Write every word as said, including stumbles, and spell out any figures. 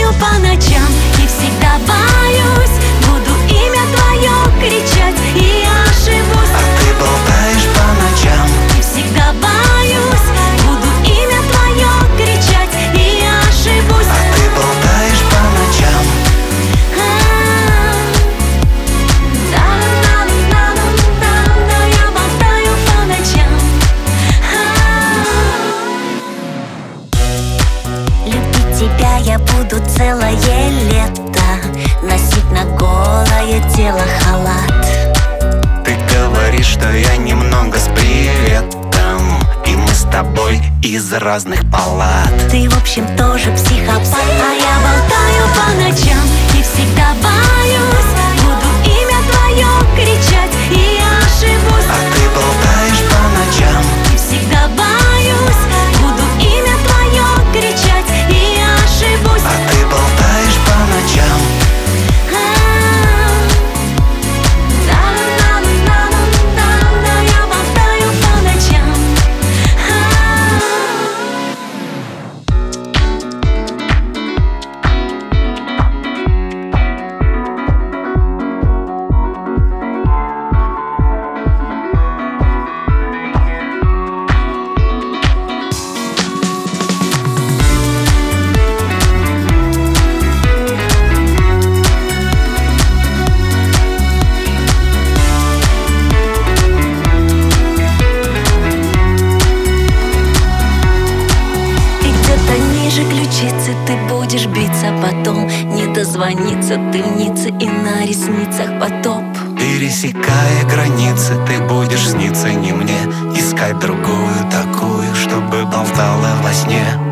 болтаю по ночам и всегда боюсь, буду имя твое кричать, и я ошибусь. А ты болтаешь по ночам И всегда боюсь, буду имя твое кричать, и я ошибусь. А ты болтаешь по ночам Да, я болтаю по ночам. Любить тебя я буду целое лето, носить на голое тело халат. Ты говоришь, что я немного с приветом, и мы с тобой из разных палат. Ты, в общем, тоже психопат. А я болтаю по ночам и всегда боюсь, буду имя твое кричать, и я ошибусь. А ты болтаешь по ночам И всегда боюсь, буду имя твое кричать, и я ошибусь. А ты болтаешь по ночам Да, я болтаю по ночам. Ниже ключицы ты будешь биться, потом не дозвониться, дымницы и на ресницах потоп. Пересекая границы, ты будешь сниться не мне, искать другую такую, чтобы болтала во сне.